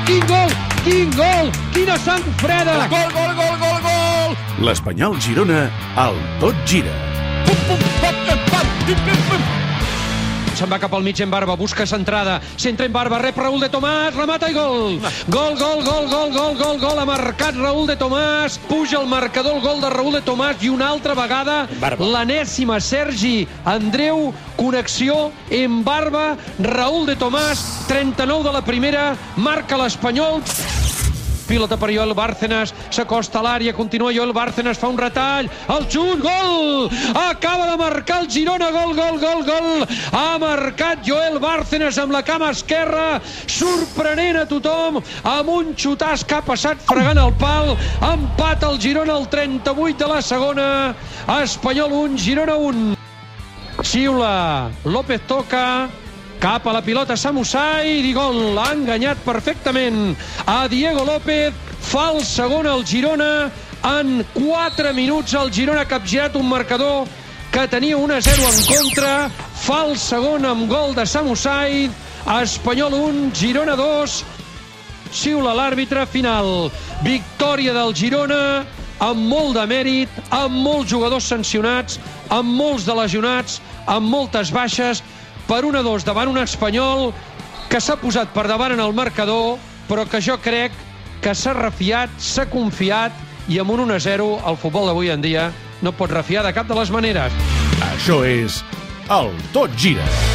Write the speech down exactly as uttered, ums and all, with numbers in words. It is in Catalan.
Quin gol! Quin gol! Quina sang freda! Gol, gol, gol, gol, gol! L'Espanyol Girona, al tot gira. Pum, pum, pam, pam, pam, pim, pim, pim. Se'n va cap al mig en Barba, busca centrada, centra en Barba, rep Raúl de Tomàs, remata i gol! Gol, gol, gol, gol, gol, gol, gol, ha marcat Raúl de Tomàs, puja el marcador, el gol de Raúl de Tomàs, i una altra vegada, l'enèsima Sergi Andreu, connexió en Barba, Raúl de Tomàs, trenta-nou de la primera, marca l'Espanyol. Pilota per Joel Bárcenas, s'acosta a l'àrea, continua Joel Bárcenas, fa un retall, el xut, gol! Acaba de marcar el Girona, gol, gol, gol, gol! Ha marcat Joel Bárcenas amb la cama esquerra, sorprenent a tothom, amb un xutàs que ha passat fregant el pal, empat el Girona al trenta-vuit de la segona, Espanyol un, Girona un. Xiula, López toca, cap a la pilota Samusai i gol, l'ha enganyat perfectament a Diego López, fa el segon al Girona, en quatre minuts el Girona ha capgirat un marcador que tenia un a zero en contra, fa el segon amb gol de Samusai, Espanyol un, Girona dos, xiula l'àrbitre final, victòria del Girona, amb molt de mèrit, amb molts jugadors sancionats, amb molts de lesionats, amb moltes baixes, per un a dos davant un Espanyol que s'ha posat per davant en el marcador, però que jo crec que s'ha refiat, s'ha confiat, i amb un un a zero el futbol d'avui en dia no pot refiar de cap de les maneres. Això és el Tot Gira.